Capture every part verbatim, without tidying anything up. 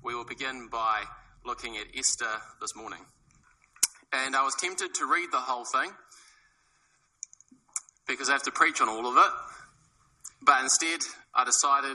we will begin by looking at Esther this morning. And I was tempted to read the whole thing because I have to preach on all of it. But instead, I decided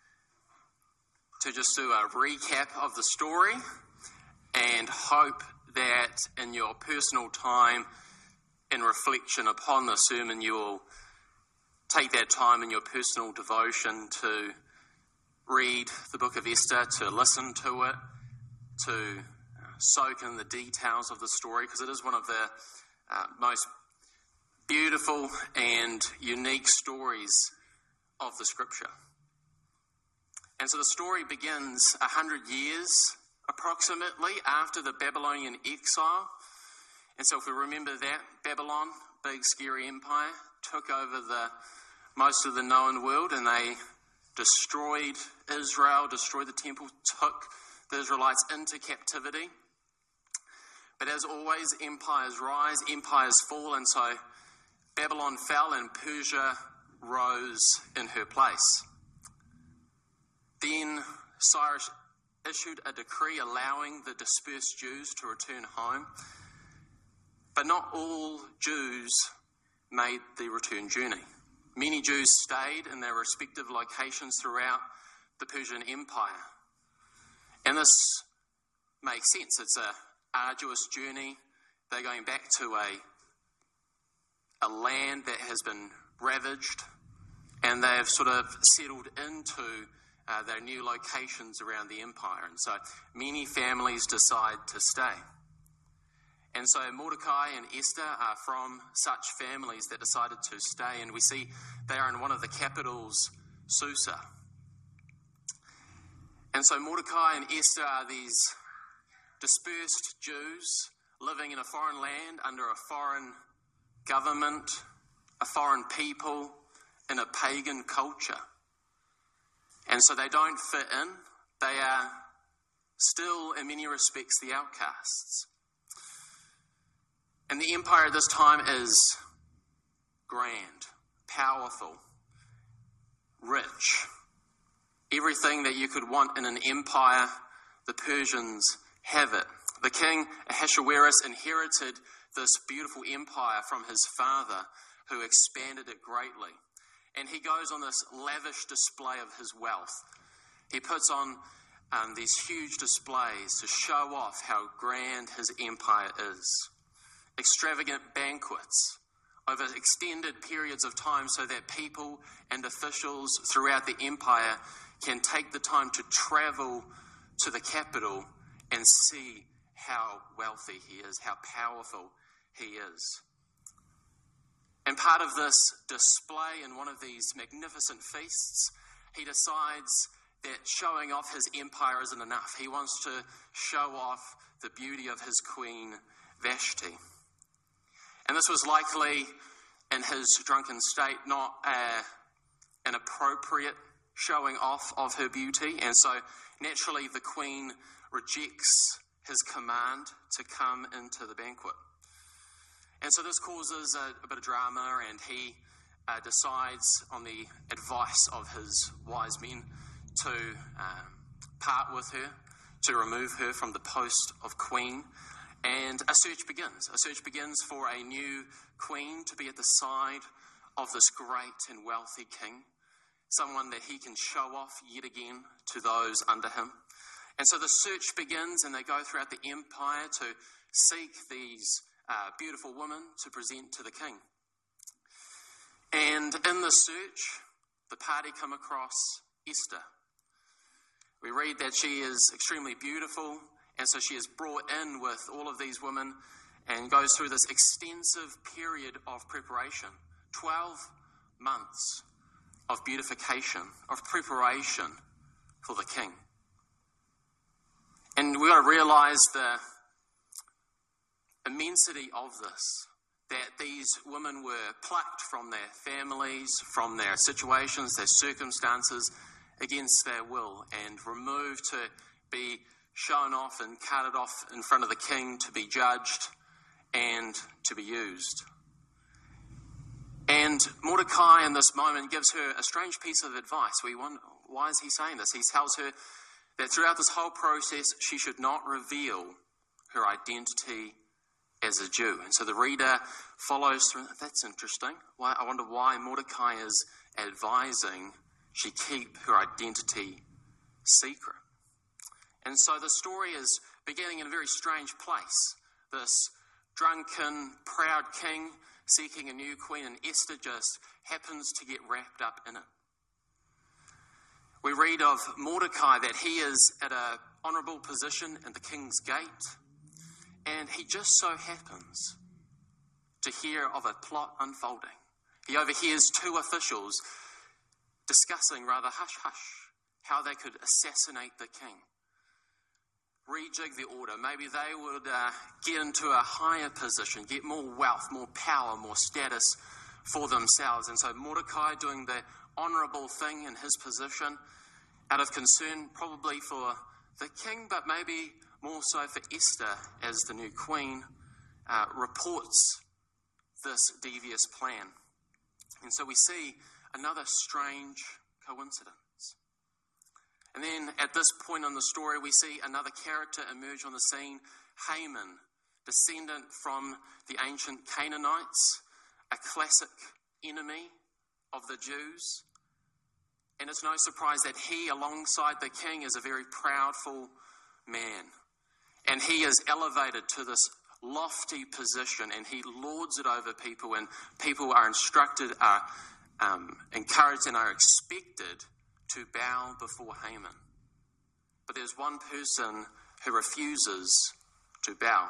to just do a recap of the story and hope that in your personal time and reflection upon the sermon, you will take that time in your personal devotion to read the book of Esther, to listen to it, to soak in the details of the story, because it is one of the uh, most beautiful and unique stories of the scripture. And so the story begins a hundred years approximately after the Babylonian exile. And so if we remember that, Babylon, big scary empire, took over the most of the known world, and they destroyed Israel, destroyed the temple, took the Israelites into captivity. But as always, empires rise, empires fall, and so Babylon fell and Persia rose in her place. Then Cyrus issued a decree allowing the dispersed Jews to return home. But not all Jews made the return journey. Many Jews stayed in their respective locations throughout the Persian Empire. And this makes sense. It's an arduous journey. They're going back to a, a land that has been ravaged, and they've sort of settled into uh, their new locations around the empire. And so many families decide to stay. And so Mordecai and Esther are from such families that decided to stay, and we see they are in one of the capitals, Susa. And so Mordecai and Esther are these dispersed Jews living in a foreign land under a foreign government, a foreign people, in a pagan culture. And so they don't fit in. They are still, in many respects, the outcasts. And the empire at this time is grand, powerful, rich. Everything that you could want in an empire, the Persians have it. The king Ahasuerus inherited this beautiful empire from his father, who expanded it greatly. And he goes on this lavish display of his wealth. He puts on um, these huge displays to show off how grand his empire is. Extravagant banquets over extended periods of time so that people and officials throughout the empire can take the time to travel to the capital and see how wealthy he is, how powerful he is. And part of this display in one of these magnificent feasts, he decides that showing off his empire isn't enough. He wants to show off the beauty of his queen, Vashti. And this was likely, in his drunken state, not a, an appropriate showing off of her beauty. And so, naturally, the queen rejects his command to come into the banquet. And so this causes a, a bit of drama, and he uh, decides, on the advice of his wise men, to um, part with her, to remove her from the post of queen. And a search begins. A search begins for a new queen to be at the side of this great and wealthy king, someone that he can show off yet again to those under him. And so the search begins, and they go throughout the empire to seek these uh, beautiful women to present to the king. And in the search, the party come across Esther. We read that she is extremely beautiful, and so she is brought in with all of these women and goes through this extensive period of preparation. Twelve months of beautification, of preparation for the king. And we've got to realize the immensity of this, that these women were plucked from their families, from their situations, their circumstances, against their will, and removed to be shown off and carted off in front of the king to be judged and to be used. And Mordecai in this moment gives her a strange piece of advice. We wonder, why is he saying this? He tells her that throughout this whole process, she should not reveal her identity as a Jew. And so the reader follows through. That's interesting. Why, I wonder why Mordecai is advising she keep her identity secret. And so the story is beginning in a very strange place. This drunken, proud king seeking a new queen, and Esther just happens to get wrapped up in it. We read of Mordecai that he is at an honourable position in the king's gate, and he just so happens to hear of a plot unfolding. He overhears two officials discussing rather hush-hush how they could assassinate the king, rejig the order. Maybe they would uh, get into a higher position, get more wealth, more power, more status for themselves. And so Mordecai, doing the honourable thing in his position, out of concern probably for the king, but maybe more so for Esther as the new queen, uh, reports this devious plan. And so we see another strange coincidence. And then at this point in the story, we see another character emerge on the scene, Haman, descendant from the ancient Canaanites, a classic enemy of the Jews. And it's no surprise that he, alongside the king, is a very proudful man. And he is elevated to this lofty position, and he lords it over people, and people are instructed, are um, encouraged, and are expected to bow before Haman. But there's one person who refuses to bow,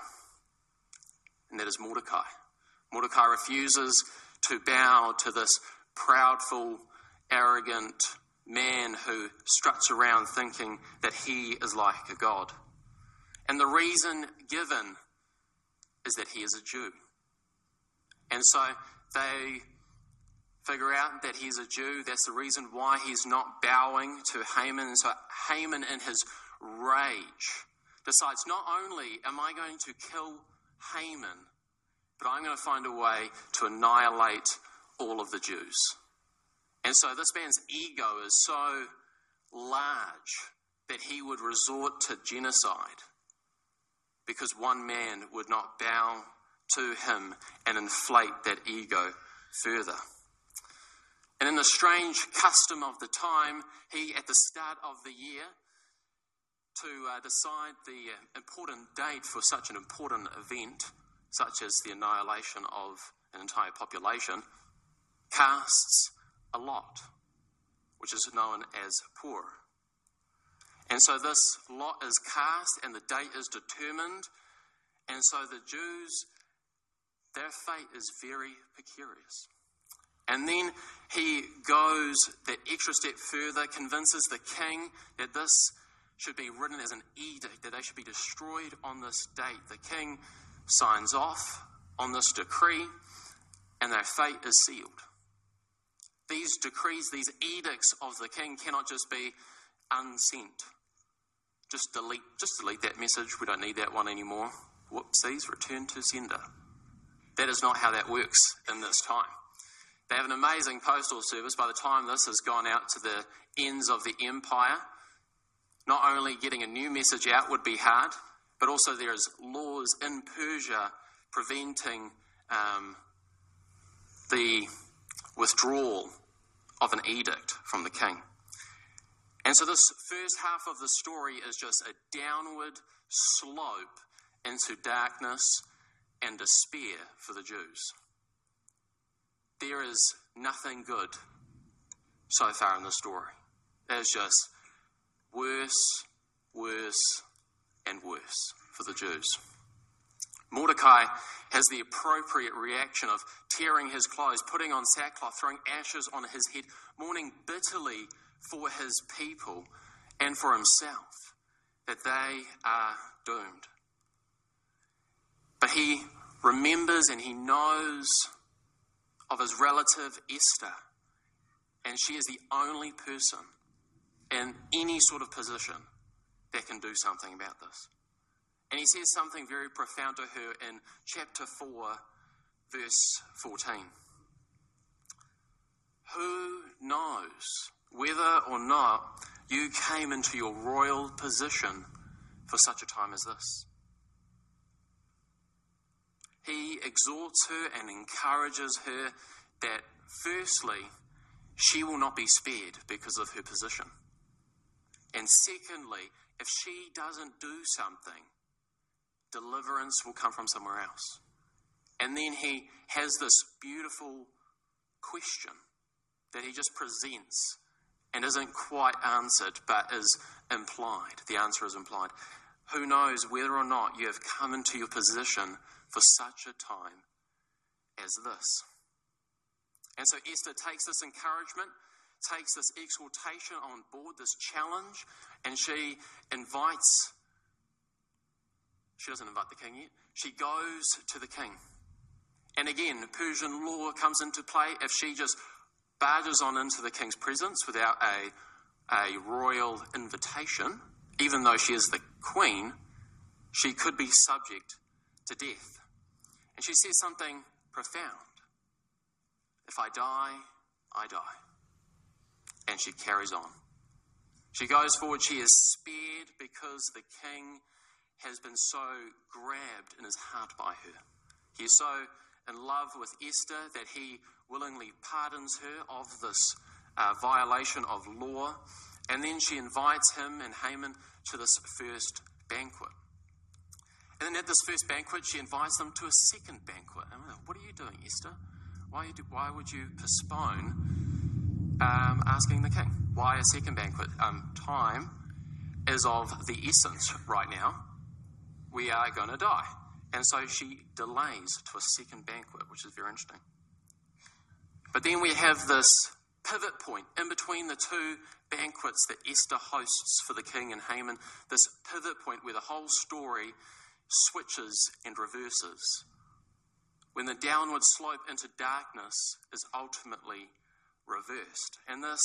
and that is Mordecai. Mordecai refuses to bow to this proudful, arrogant man who struts around thinking that he is like a god. And the reason given is that he is a Jew. And so they figure out that he's a Jew. That's the reason why he's not bowing to Haman. And so Haman, in his rage, decides, not only am I going to kill Haman, but I'm going to find a way to annihilate all of the Jews. And so this man's ego is so large that he would resort to genocide because one man would not bow to him and inflate that ego further. And in the strange custom of the time, he, at the start of the year, to uh, decide the uh, important date for such an important event, such as the annihilation of an entire population, casts a lot, which is known as Purim. And so this lot is cast and the date is determined. And so the Jews, their fate is very precarious. And then he goes that extra step further, convinces the king that this should be written as an edict, that they should be destroyed on this date. The king signs off on this decree, and their fate is sealed. These decrees, these edicts of the king cannot just be unsent. Just delete, just delete that message. We don't need that one anymore. Whoopsies, return to sender. That is not how that works in this time. They have an amazing postal service. By the time this has gone out to the ends of the empire, not only getting a new message out would be hard, but also there is laws in Persia preventing um, the withdrawal of an edict from the king. And so this first half of the story is just a downward slope into darkness and despair for the Jews. There is nothing good so far in the story. There's just worse, worse, and worse for the Jews. Mordecai has the appropriate reaction of tearing his clothes, putting on sackcloth, throwing ashes on his head, mourning bitterly for his people and for himself, that they are doomed. But he remembers and he knows of his relative Esther, and she is the only person in any sort of position that can do something about this. And he says something very profound to her in chapter four, verse fourteen. Who knows whether or not You came into your royal position for such a time as this. He exhorts her and encourages her that, firstly, she will not be spared because of her position. And secondly, if she doesn't do something, deliverance will come from somewhere else. And then he has this beautiful question that he just presents and isn't quite answered, but is implied. The answer is implied. Who knows whether or not you have come into your position for such a time as this? And so Esther takes this encouragement, takes this exhortation on board, this challenge, and she invites, she doesn't invite the king yet, she goes to the king. And again, Persian law comes into play. If she just barges on into the king's presence without a, a royal invitation, even though she is the queen, she could be subject to death. And she says something profound. If I die, I die. And she carries on. She goes forward. She is spared because the king has been so grabbed in his heart by her. He is so in love with Esther that he willingly pardons her of this uh, violation of law. And then she invites him and Haman to this first banquet. And then at this first banquet, she invites them to a second banquet. And what are you doing, Esther? Why, do, why would you postpone um, asking the king? Why a second banquet? Um, time is of the essence right now. We are going to die. And so she delays to a second banquet, which is very interesting. But then we have this pivot point in between the two banquets that Esther hosts for the king and Haman, this pivot point where the whole story switches and reverses, when the downward slope into darkness is ultimately reversed. And this,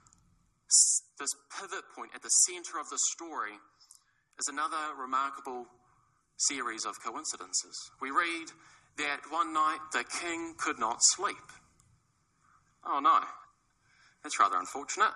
this pivot point at the center of the story is another remarkable series of coincidences. We read that one night the king could not sleep. Oh no, that's rather unfortunate.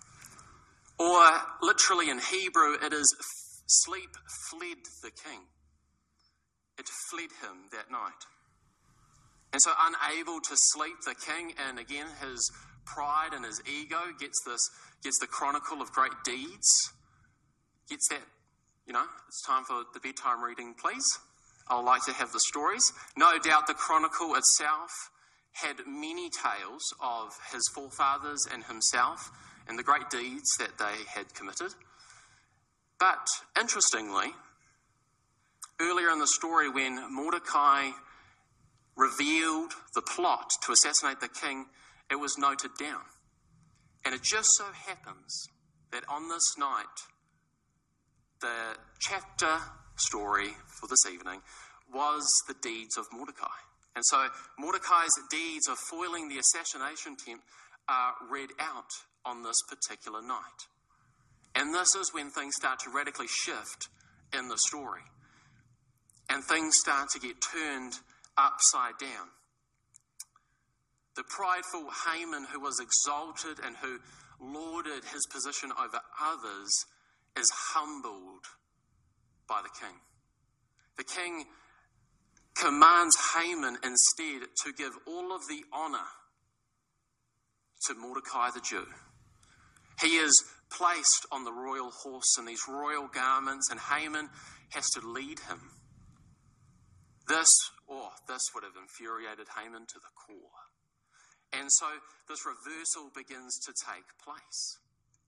Or literally in Hebrew, it is sleep fled the king. It fled him that night. And so unable to sleep, the king, and again his pride and his ego, gets this, gets the chronicle of great deeds, gets that, you know, it's time for the bedtime reading, please. I'd like to have the stories. No doubt the chronicle itself had many tales of his forefathers and himself and the great deeds that they had committed. But interestingly, earlier in the story, when Mordecai revealed the plot to assassinate the king, it was noted down. And it just so happens that on this night, the chapter story for this evening was the deeds of Mordecai. And so Mordecai's deeds of foiling the assassination attempt are read out on this particular night. And this is when things start to radically shift in the story. And things start to get turned upside down. The prideful Haman, who was exalted and who lorded his position over others, is humbled by the king. The king commands Haman instead to give all of the honor to Mordecai the Jew. He is placed on the royal horse in these royal garments, and Haman has to lead him. This, oh, this would have infuriated Haman to the core. And so this reversal begins to take place.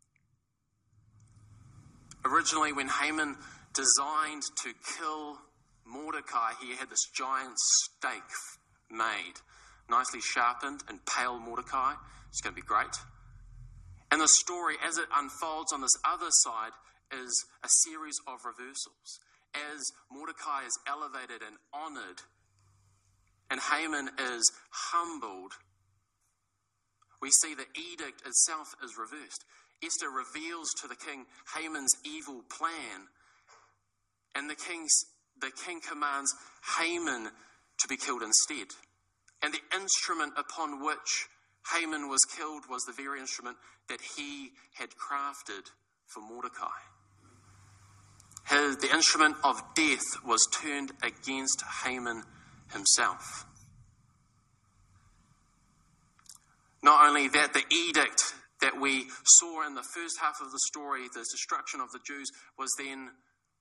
Originally, when Haman designed to kill Mordecai, he had this giant stake made, nicely sharpened, and pale Mordecai. It's going to be great. And the story, as it unfolds on this other side, is a series of reversals. As Mordecai is elevated and honored, and Haman is humbled, we see the edict itself is reversed. Esther reveals to the king Haman's evil plan, and the king's, the king commands Haman to be killed instead. And the instrument upon which Haman was killed was the very instrument that he had crafted for Mordecai. His, the instrument of death was turned against Haman himself. Not only that, the edict that we saw in the first half of the story, the destruction of the Jews, was then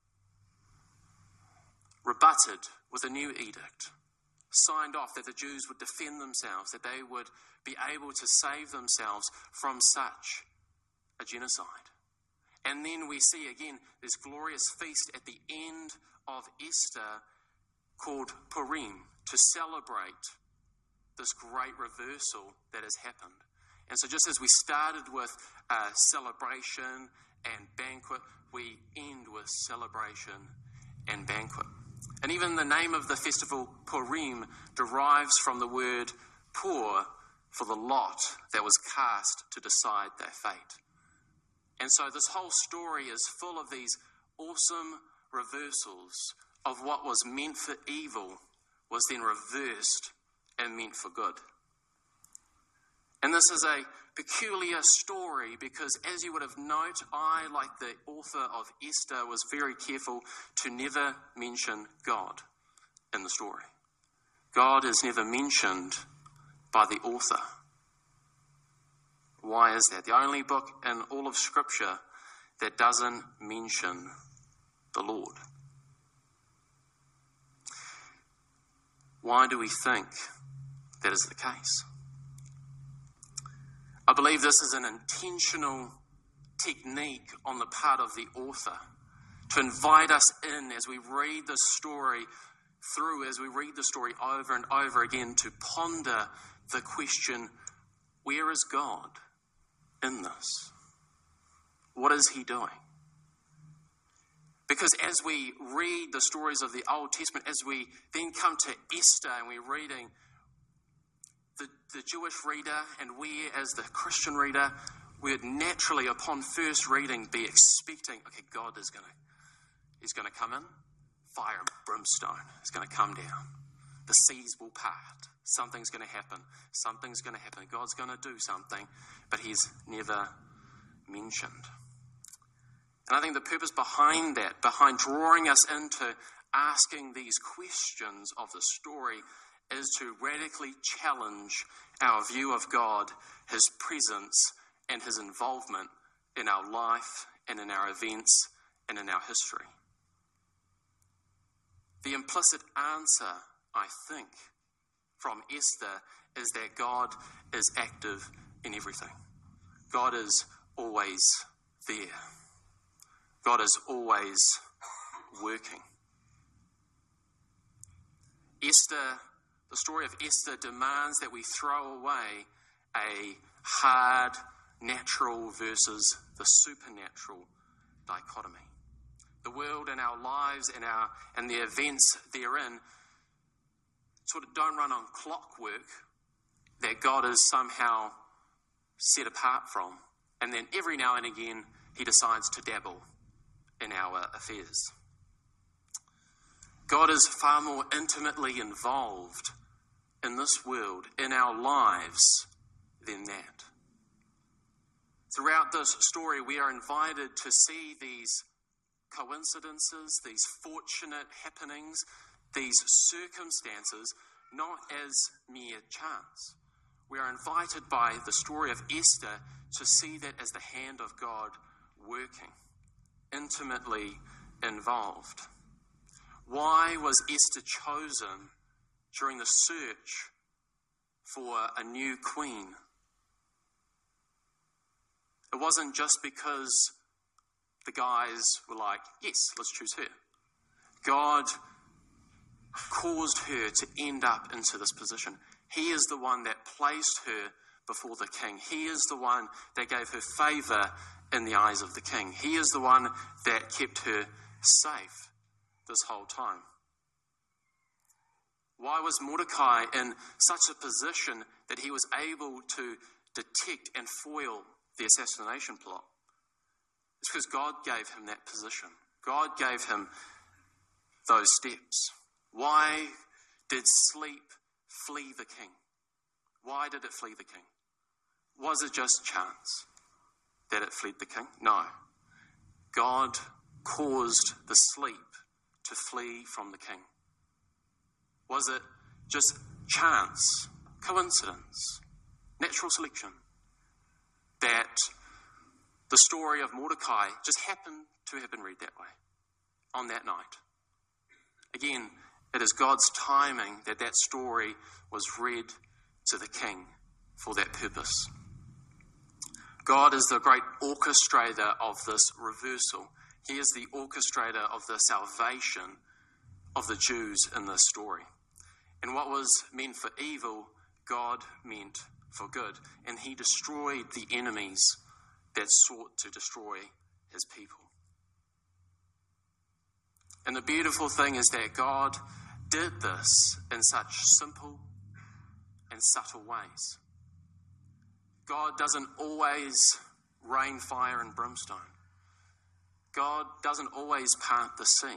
rebutted with a new edict, signed off that the Jews would defend themselves, that they would be able to save themselves from such a genocide. And then we see again this glorious feast at the end of Esther called Purim, to celebrate this great reversal that has happened. And so just as we started with a celebration and banquet, we end with celebration and banquet. And even the name of the festival, Purim, derives from the word pur, for the lot that was cast to decide their fate. And so this whole story is full of these awesome reversals of what was meant for evil was then reversed and meant for good. And this is a peculiar story because, as you would have noted, I, like the author of Esther, was very careful to never mention God in the story. God is never mentioned by the author. Why is that? The only book in all of Scripture that doesn't mention the Lord. Why do we think that is the case? I believe this is an intentional technique on the part of the author to invite us in as we read the story through, as we read the story over and over again, to ponder the question, where is God in this? What is he doing? Because as we read the stories of the Old Testament, as we then come to Esther and we're reading, the, the Jewish reader and we as the Christian reader, we would naturally, upon first reading, be expecting, okay, God is going to, he's going to come in, fire and brimstone is going to come down. The seas will part. Something's going to happen. Something's going to happen. God's going to do something, but he's never mentioned. And I think the purpose behind that, behind drawing us into asking these questions of the story, is to radically challenge our view of God, his presence, and his involvement in our life and in our events and in our history. The implicit answer, I think, from Esther is that God is active in everything. God is always there. God is always working. Esther, the story of Esther demands that we throw away a hard, natural versus the supernatural dichotomy. The world and our lives and our and the events therein sort of don't run on clockwork that God is somehow set apart from. And then every now and again, he decides to dabble in our affairs. God is far more intimately involved in this world, in our lives, than that. Throughout this story, we are invited to see these coincidences, these fortunate happenings, these circumstances, not as mere chance. We are invited by the story of Esther to see that as the hand of God working, intimately involved. Why was Esther chosen during the search for a new queen? It wasn't just because the guys were like, yes, let's choose her. God caused her to end up into this position. He is the one that placed her before the king. He is the one that gave her favor in the eyes of the king. He is the one that kept her safe this whole time. Why was Mordecai in such a position that he was able to detect and foil the assassination plot? It's because God gave him that position. God gave him those steps. Why did sleep flee the king? Why did it flee the king? Was it just chance that it fled the king? No. God caused the sleep to flee from the king? Was it just chance, coincidence, natural selection, that the story of Mordecai just happened to have been read that way on that night? Again, it is God's timing that that story was read to the king for that purpose. God is the great orchestrator of this reversal. He is the orchestrator of the salvation of the Jews in this story. And what was meant for evil, God meant for good. And he destroyed the enemies that sought to destroy his people. And the beautiful thing is that God did this in such simple and subtle ways. God doesn't always rain fire and brimstone. God doesn't always part the sea.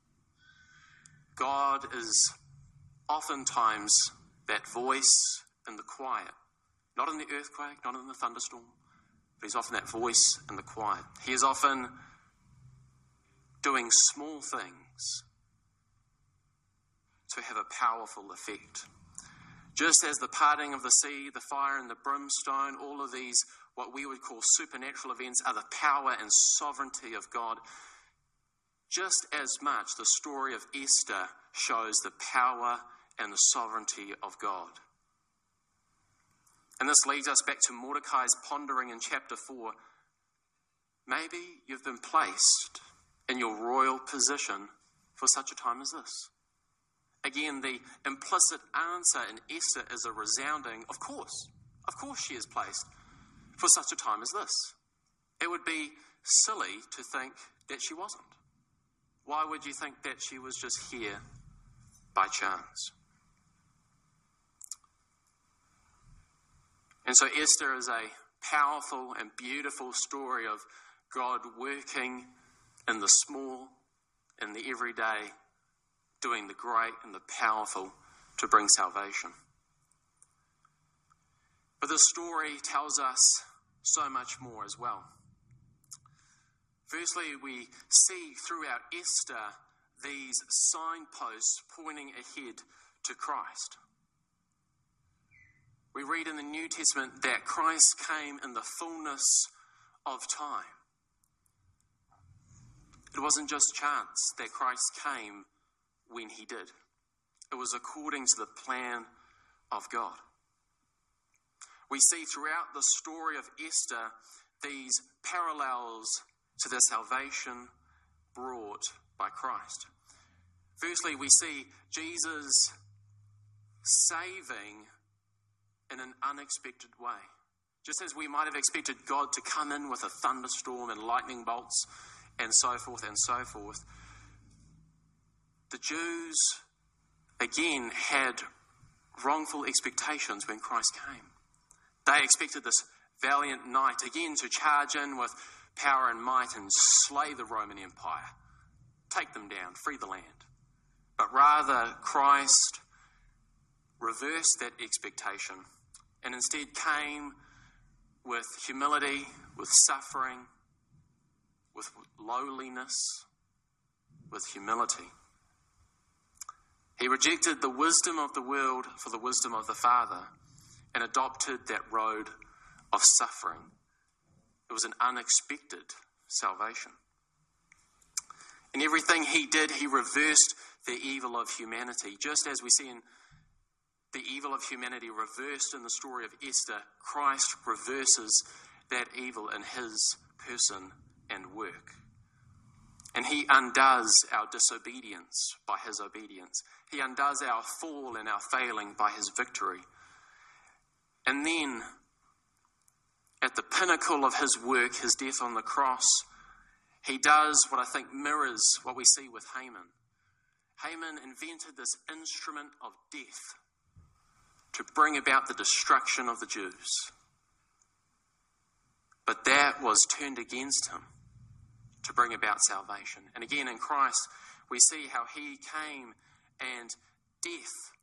God is oftentimes that voice in the quiet. Not in the earthquake, not in the thunderstorm, but he's often that voice in the quiet. He is often doing small things to have a powerful effect. Just as the parting of the sea, the fire and the brimstone, all of these, what we would call supernatural events, are the power and sovereignty of God, just as much the story of Esther shows the power and the sovereignty of God. And this leads us back to Mordecai's pondering in chapter four. Maybe you've been placed in your royal position for such a time as this. Again, the implicit answer in Esther is a resounding, of course, of course she is placed for such a time as this. It would be silly to think that she wasn't. Why would you think that she was just here by chance? And so Esther is a powerful and beautiful story of God working in the small, in the everyday, doing the great and the powerful to bring salvation. But this story tells us so much more as well. Firstly, we see throughout Esther these signposts pointing ahead to Christ. We read in the New Testament that Christ came in the fullness of time. It wasn't just chance that Christ came when he did. It was according to the plan of God. We see throughout the story of Esther these parallels to the salvation brought by Christ. Firstly, we see Jesus saving in an unexpected way. Just as we might have expected God to come in with a thunderstorm and lightning bolts and so forth and so forth, the Jews, again, had wrongful expectations when Christ came. They expected this valiant knight, again, to charge in with power and might and slay the Roman Empire, take them down, free the land. But rather, Christ reversed that expectation and instead came with humility, with suffering, with lowliness, with humility. He rejected the wisdom of the world for the wisdom of the Father and adopted that road of suffering. It was an unexpected salvation. In everything he did, he reversed the evil of humanity. Just as we see in the evil of humanity reversed in the story of Esther, Christ reverses that evil in his person and work. And he undoes our disobedience by his obedience. He undoes our fall and our failing by his victory. And then, at the pinnacle of his work, his death on the cross, he does what I think mirrors what we see with Haman. Haman invented this instrument of death to bring about the destruction of the Jews. But that was turned against him to bring about salvation. And again, in Christ, we see how he came and death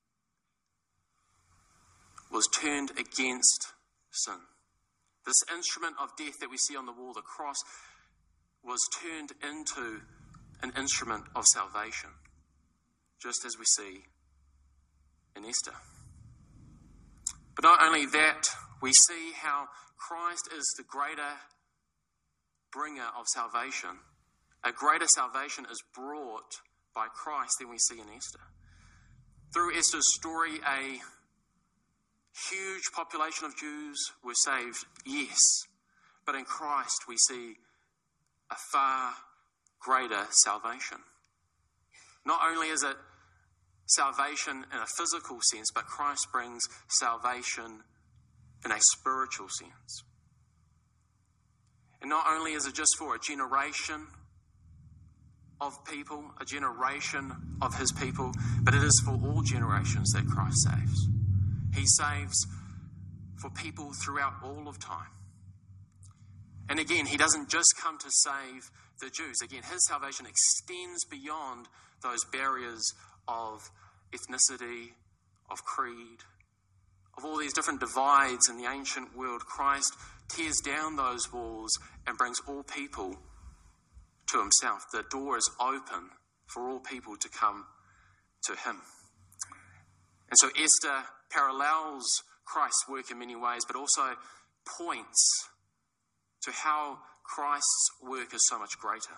was turned against sin. This instrument of death that we see on the wall, the cross, was turned into an instrument of salvation, just as we see in Esther. But not only that, we see how Christ is the greater bringer of salvation. A greater salvation is brought by Christ than we see in Esther. Through Esther's story, a huge population of Jews were saved, yes, but in Christ we see a far greater salvation. Not only is it salvation in a physical sense, but Christ brings salvation in a spiritual sense. And not only is it just for a generation of people, a generation of his people, but it is for all generations that Christ saves. He saves for people throughout all of time. And again, he doesn't just come to save the Jews. Again, his salvation extends beyond those barriers of ethnicity, of creed, of all these different divides in the ancient world. Christ tears down those walls and brings all people to himself. The door is open for all people to come to him. And so Esther parallels Christ's work in many ways, but also points to how Christ's work is so much greater.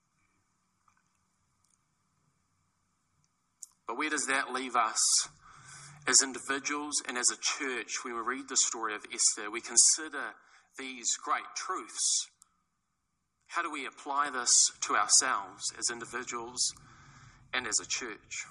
But where does that leave us as individuals and as a church when we read the story of Esther? We consider these great truths. How do we apply this to ourselves as individuals and as a church?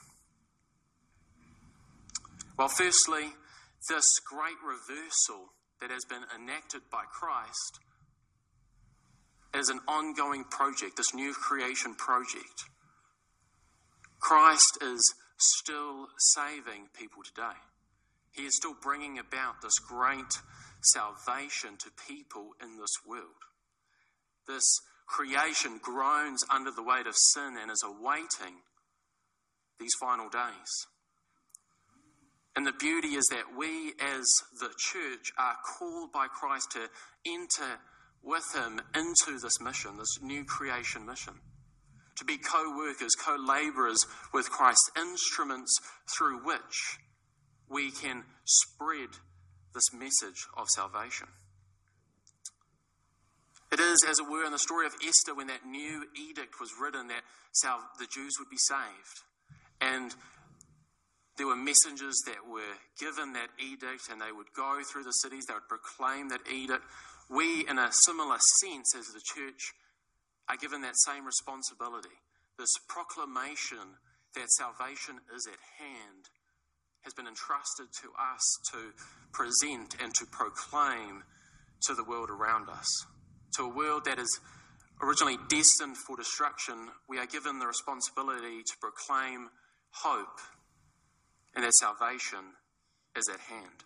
Well, firstly, this great reversal that has been enacted by Christ is an ongoing project, this new creation project. Christ is still saving people today. He is still bringing about this great salvation to people in this world. This creation groans under the weight of sin and is awaiting these final days. And the beauty is that we as the church are called by Christ to enter with him into this mission, this new creation mission. To be co-workers, co-laborers with Christ, instruments through which we can spread this message of salvation. It is, as it were, in the story of Esther when that new edict was written that the Jews would be saved. And there were messengers that were given that edict and they would go through the cities, they would proclaim that edict. We, in a similar sense as the church, are given that same responsibility. This proclamation that salvation is at hand has been entrusted to us to present and to proclaim to the world around us. To a world that is originally destined for destruction, we are given the responsibility to proclaim hope and that salvation is at hand.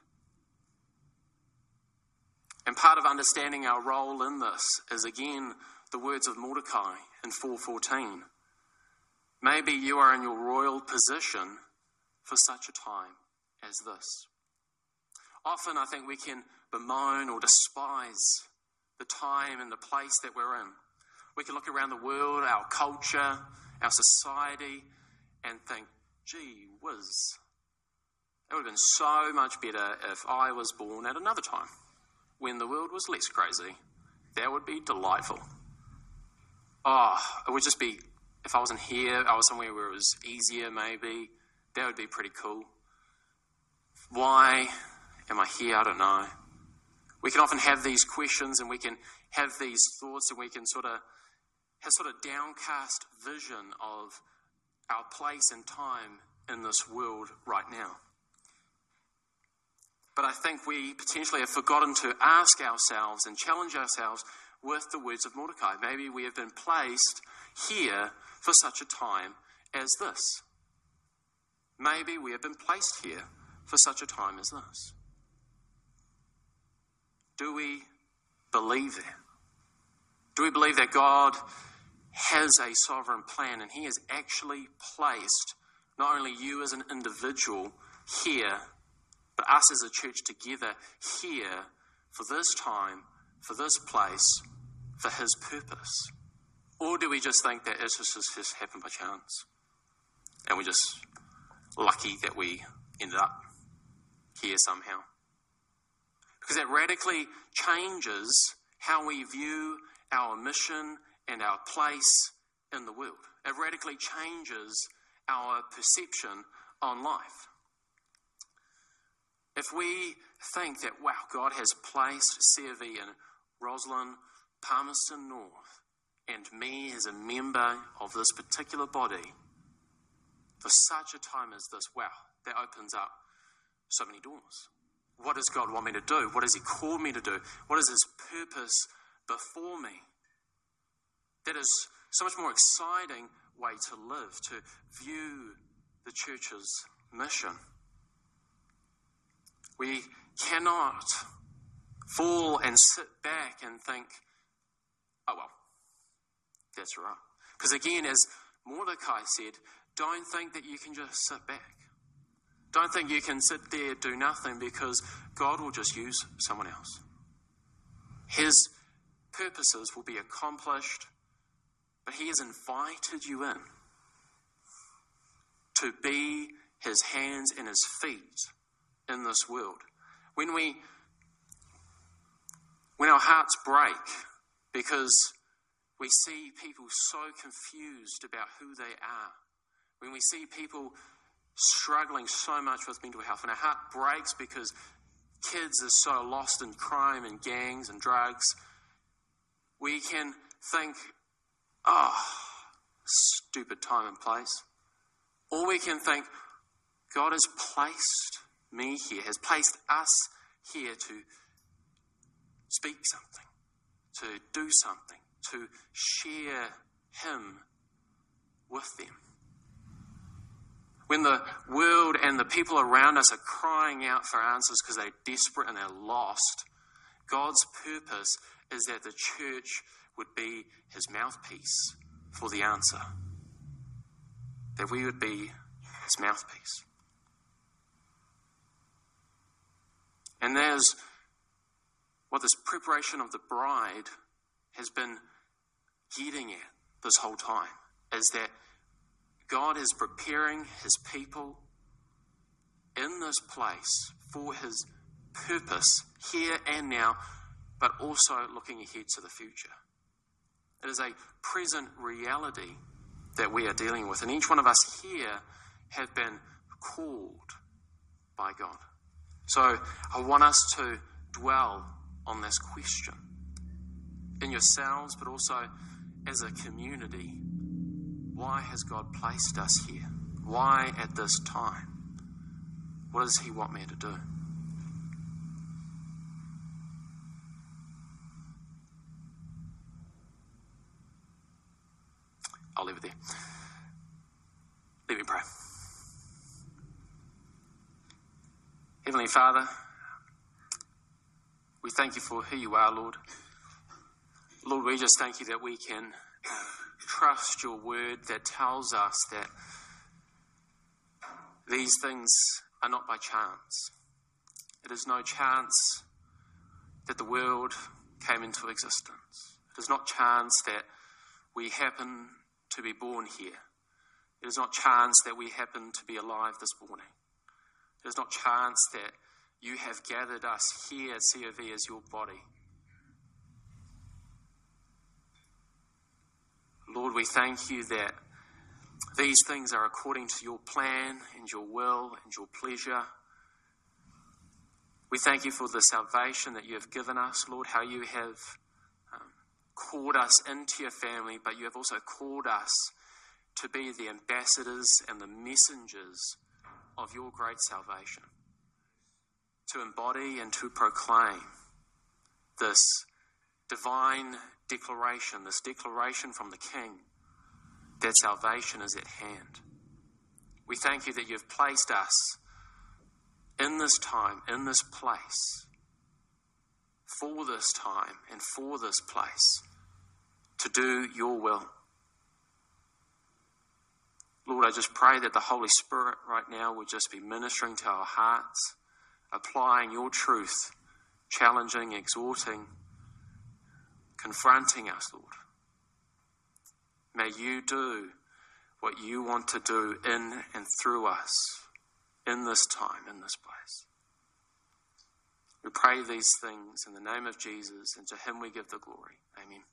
And part of understanding our role in this is again the words of Mordecai in four fourteen. Maybe you are in your royal position for such a time as this. Often I think we can bemoan or despise the time and the place that we're in. We can look around the world, our culture, our society, and think, gee whiz, it would have been so much better if I was born at another time, when the world was less crazy. That would be delightful. Oh, it would just be, if I wasn't here, I was somewhere where it was easier maybe. That would be pretty cool. Why am I here? I don't know. We can often have these questions and we can have these thoughts and we can sort of have sort of downcast vision of our place and time in this world right now. But I think we potentially have forgotten to ask ourselves and challenge ourselves with the words of Mordecai. Maybe we have been placed here for such a time as this. Maybe we have been placed here for such a time as this. Do we believe that? Do we believe that God has a sovereign plan and he has actually placed not only you as an individual here, but us as a church together here for this time, for this place, for his purpose? Or do we just think that it's just, it's just happened by chance? And we're just lucky that we ended up here somehow? Because that radically changes how we view our mission and our place in the world. It radically changes our perception on life. If we think that, wow, God has placed C R V in Roslyn, Palmerston North, and me as a member of this particular body for such a time as this, wow, that opens up so many doors. What does God want me to do? What has He called me to do? What is His purpose before me? That is so much more exciting way to live, to view the church's mission. We cannot fall and sit back and think, oh well, that's right. Because again, as Mordecai said, don't think that you can just sit back. Don't think you can sit there, do nothing, because God will just use someone else. His purposes will be accomplished, but He has invited you in to be His hands and His feet in this world. When we, when our hearts break because we see people so confused about who they are, when we see people struggling so much with mental health, and our heart breaks because kids are so lost in crime and gangs and drugs, we can think, oh, stupid time and place. Or we can think, God has placed me here, has placed us here to speak something, to do something, to share Him with them. When the world and the people around us are crying out for answers because they're desperate and they're lost, God's purpose is that the church would be His mouthpiece for the answer. That we would be His mouthpiece. And there's what this preparation of the bride has been getting at this whole time, is that God is preparing His people in this place for His purpose here and now, but also looking ahead to the future. It is a present reality that we are dealing with, and each one of us here have been called by God. So I want us to dwell on this question in yourselves, but also as a community. Why has God placed us here? Why at this time? What does He want me to do? I'll leave it there. Let me pray. Heavenly Father, we thank You for who You are, Lord. Lord, we just thank You that we can trust Your word that tells us that these things are not by chance. It is no chance that the world came into existence. It is not chance that we happen to be born here. It is not chance that we happen to be alive this morning. It is not chance that You have gathered us here at C R V as Your body. Lord, we thank You that these things are according to Your plan and Your will and Your pleasure. We thank You for the salvation that You have given us, Lord, how You have um, called us into Your family, but You have also called us to be the ambassadors and the messengers of Your great salvation, to embody and to proclaim this divine declaration, this declaration from the King that salvation is at hand. We thank You that You've placed us in this time, in this place, for this time and for this place, to do Your will. Lord, I just pray that the Holy Spirit right now would just be ministering to our hearts, applying Your truth, challenging, exhorting, confronting us, Lord. May you do what you want to do in and through us in this time, in this place. We pray these things in the name of Jesus, and to him we give the glory. Amen.